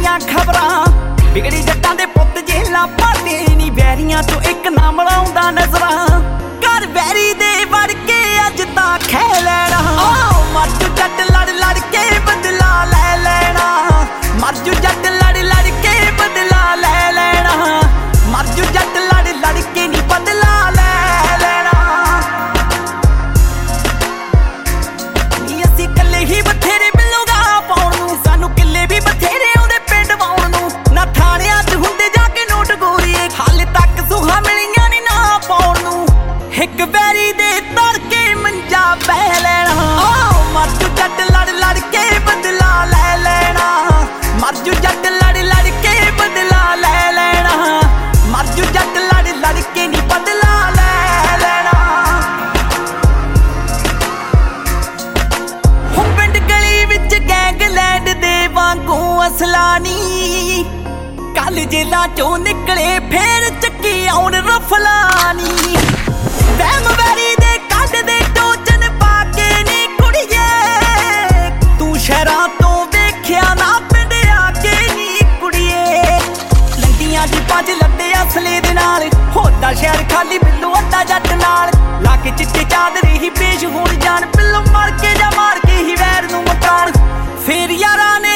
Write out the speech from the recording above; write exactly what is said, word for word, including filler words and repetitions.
ਦੀਆਂ ਖਬਰਾਂ ਵਿਗੜੀ ਜੱਟਾਂ ਦੇ ਪੁੱਤ ਜੇਲਾਂ ਪਾਦੇ ਨੀ ਵੈਰੀਆਂ ਤੋਂ ਇੱਕ ਨਾ ਮਿਲਾਉਂਦਾ ਨਜ਼ਰਾਂ ਘਰ ਵੈਰੀ ਦੇ ਵੜ ਕੇ ਅੱਜ ਤਾਂ ਖੈ ਲੈਣਾ ਓ ਮਰ ਜੂ ਜੱਟ ਲੜ ਲੜ ਕੇ ਬਦਲਾ ਲੈ ਲੈਣਾ ਮਰ ਜੂ ਜੱਟ ਲੜ ਲੜ ਕੇ ਬਦਲਾ ਲੈ ਲੈਣਾ ਮਰ ਜੂ ਜੱਟ ਲੜ ਲੜ ਕੇ ਨੀ ਬਦਲਾ ਲੈ ਲੈਣਾ ਨੀ ਅਸੀਂ ਕੱਲੇ ਹੀ ਬਥੇਰੇ ਮਿਲੂਗਾ ਪਾਉਣ ਨੂੰ ਸਾਨੂੰ ਕਿੱਲੇ ਵੀ ਬਥੇਰੇ ਆਉਂਦੇ ਪਿੰਡ ਵਾਉਣ ਨੂੰ ਨਾ ਥਾਣਿਆਂ 'ਚ ਹੁੰਦੇ ਜਾ ਕੇ ਨੋਟ ਗੋਰੀਏ ਹਾਲੇ ਤੱਕ ਸੁਹਾ ਮਿਲੀਆਂ ਨੀ ਨਾ ਪਾਉਣ ਨੂੰ ਇੱਕ ਵੈਰੀ ਦੇ ਤਰ ਕੇ ਮੰਜਾ ਬਹਿ ਲੈਣਾ ਓ ਮਰ ਜੂ ਜੱਟ ਲੜ ਲੜ ਕੇ ਬਦਲਾ ਲੈ ਲੈਣਾ ਮਰ ਜੂ ਜੱਟ ਲੜ ਲੜ ਕੇ ਬਦਲਾ ਲੈ ਲੈਣਾ ਮਰ ਜੂ ਜੱਟ ਲੜ ਲੜ ਕੇ ਨੀ ਬਦਲਾ ਲੈ ਲੈਣਾ ਹੋ ਪਿੰਡ ਗਲੀ ਵਿੱਚ ਗੈਂਗਲੈਂਡ ਦੇ ਵਾਂਗੂ ਅਸਲਾ ਨੀ ਕੱਲ ਜੇਲਾਂ ਚੋਂ ਨਿਕਲੇ ਫੇਰ ਚੱਕੀ ਆਉਣ ਰਫਲਾਨੀ ਵਹਿਮ ਵੈਰੀ ਦੇ ਕੱਢ ਦੇ ਟੋਚਨ ਪਾ ਕੇ ਨੀ ਕੁੜੀਏ ਤੂੰ ਸ਼ਹਿਰਾਂ ਤੋਂ ਵੇਖਿਆ ਨਾ ਪਿੰਡ ਆ ਕੇ ਨੀ ਕੁੜੀਏ ਲੰਡੀਆਂ ਦੀ ਪੰਜ ਲੱਦੇ ਅਸਲੇ ਦੇ ਨਾਲ ਹੋਦਾ ਸ਼ਹਿਰ ਖਾਲੀ ਬਿੱਲੂ ਅੱਧਾ ਜੱਟ ਨਾਲ ਲਾ ਕੇ ਚਿੱਟੇ ਚਾਦਰੇ ਹੀ ਪੇਸ਼ ਹੋਣ ਜਾਣ ਪਿੱਲੂ ਮਰ ਕੇ ਜਾਂ ਮਾਰ ਕੇ ਹੀ ਵੈਰ ਨੂੰ ਮਕਾਨ ਫੇਰ ਯਾਰਾਂ ਨੇ